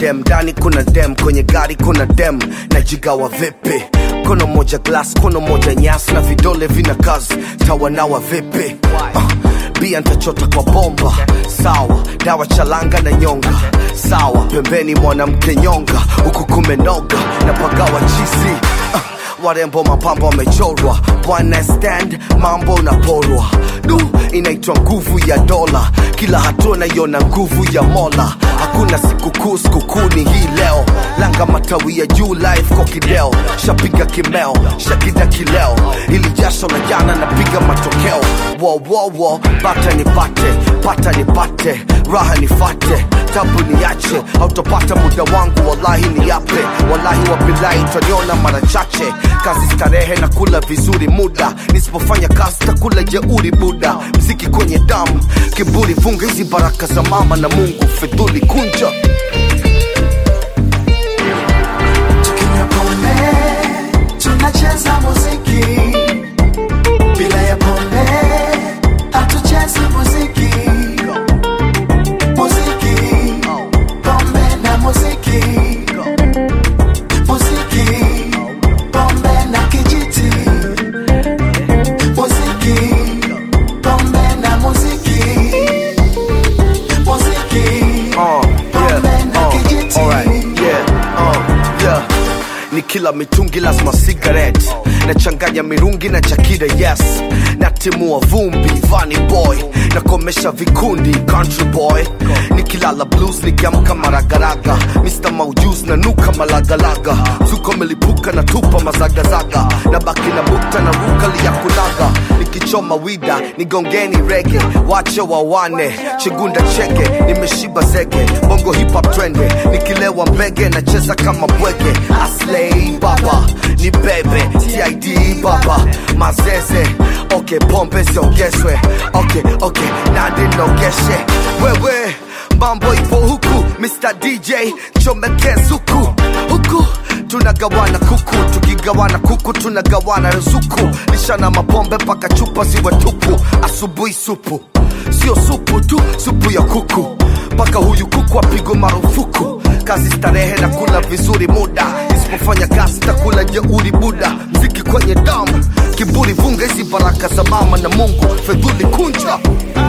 dem, ndani kuna dem, kwenye gari kuna dem, najigawa vipi? Kono moja glass, kono moja nyas, na vidole vina kazi, tawanawa vipi? Bia ntachota kwa bomba, sawa. Dawa chalanga na nyonga, sawa. Pembeni mwanamke nyonga, huku kumenoga, na pagawa chizi. Warembo mapambo wamechorwa, one stand, mambo unaporwa. Inaitwa nguvu ya dola, kila hatua naiona nguvu ya Mola. Hakuna sikukuu, sikukuu ni hii leo. Langa matawi ya juu life kwa kideo, shapiga kimeo, shakida kileo. Ili jasho la jana napiga matokeo. Wo wo wo, bata nipate, pata nipate, raha nifate, tabu niache. Hautopata muda wangu, wallahi niape, wallahi wabilahi utaniona mara chache. Kazi starehe na kula vizuri muda, nisipofanya kazi takula jeuri buda. Mziki kwenye damu, kiburi funga hizi baraka za mama na Mungu fedhuli kunja. Tukinywa pombe, tunacheza muziki. Bila ya pombe, hatuchezi muziki. Muziki, pombe na muziki. Muziki, pombe na kijiti. Muziki, pombe na muziki. Muziki, pombe na kijiti. Ni kila mitungi lazima cigarette, nachanganya mirungi na chakida yes. Natimua vumbi Vanny boy, nakomesha vikundi country boy. Nikilala blues nikiamka maragaraga, Mr. Maujuz na nuka malagalaga. Zuko melipuka na tupa mazagazaga, na baki na bukta na ruka liyakulaga. Nikichoma wida nigongeni rege, wache wawane chigunda cheke. Nimeshiba zege, bongo hip hop trende. Nikilewa mbege na cheza kama bwege. Aslay baba, ni bebe, TID baba, mazeze. Okay, pombe ziongezwe, okay, nadi nogeshe. Wewe, mambo ipo huku, Mr. DJ, chomeke zuku. Huku, tunagawana kuku, tukigawana kuku, tunagawana ruzuku. Lishana mapombe paka chupa ziwe tupu. Asubuhi supu, sio supu tu, supu ya kuku. Paka huyu kuku apigwe marufuku. Kazi starehe na kula vizuri muda, nisipofanya kazi takula jeuri buda. Mziki kwenye damu, kiburi vunga hizi baraka za mama na Mungu fedhuli kunja.